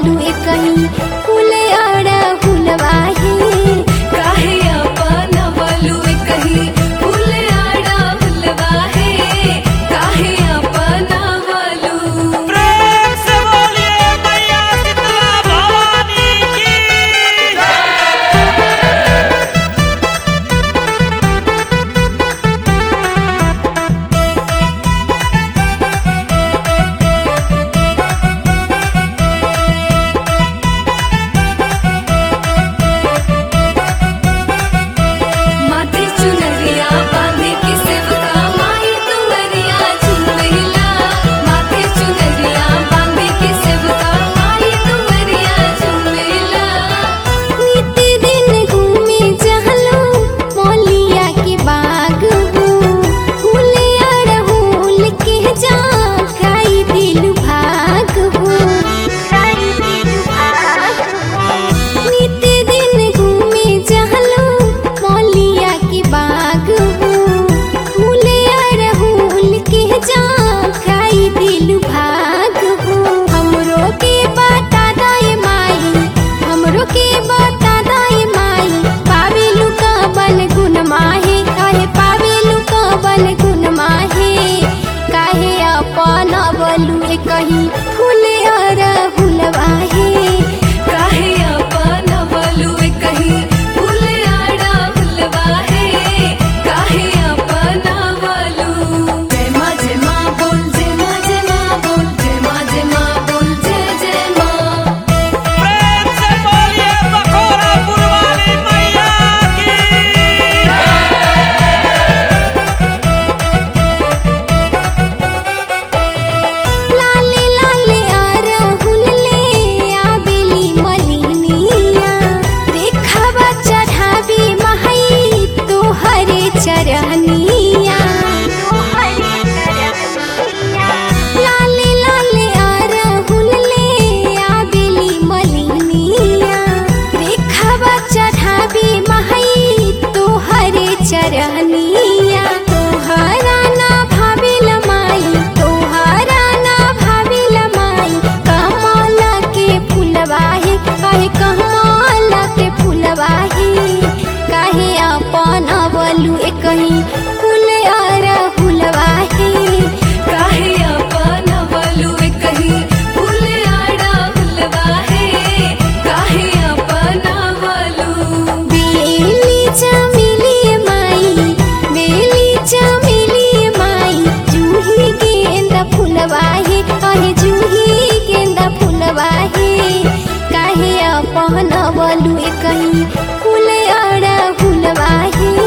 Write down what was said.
अपनवलु कहीं फूल अड़हुलवा हे काहे अपनवलु कहीं फूल अड़हुलवा हे काहे अपनवलु। प्रेम से बोलिए मैया शीतला भवानी की माथे चुनरिया बांधे के सेवका माई दुवरिया झूमेला माथे चुनरिया बांधे के सेवका माई दुवरिया झूमेला। नित दिन घूमे जहलो मौलिया के बाग हो फूल अड़हुल के जा खाई दिल भाग हो नित दिन घूमे जहलो मौलिया के बाग हो फूल अड़हुल के जा खाई दिल भाग हो। हमरो के बता दाए माई हमरो के बता दाए माई पावेलु का बन गुण माहे काहे पावेलु का बन गुण माहे काहे अपनवलु कहीं फूल अड़हुलवा हे काहे अपनवलु कहीं फूल अड़हुलवा हे काहे अपनवलु। जय माँ जय माँ बोल जय माँ जय माँ बोल जय माँ जय माँ बोल जय माँ। प्रेम से बोलिए बखोरापुर वाली मैया की लाले लाले अड़हुल ले आबेली मलिनिया देखबा चढ़ाबी महई तोहरे चरनिया लाले लाले अड़हुल ले आबेली मलिनिया देखबा चढ़ाबी महई तोहरे चरनिया। तोहरा ना भावेल माई तोहरा ना भावेल माई कमला के फूलवा हे काहे कमला के फूलवा हे काहे अपनवलु कहीं फूल अड़हुलवा हे काहे अपनवलु कहीं फूल अड़हुलवा हे काहे अपनवलु। बेली चमेली माई बेली चमेली माई जूही गेंदा फूलवा हे काहे जूही गेंदा फूलवा हे काहे अपनवलु कहीं फूल अड़हुलवा हे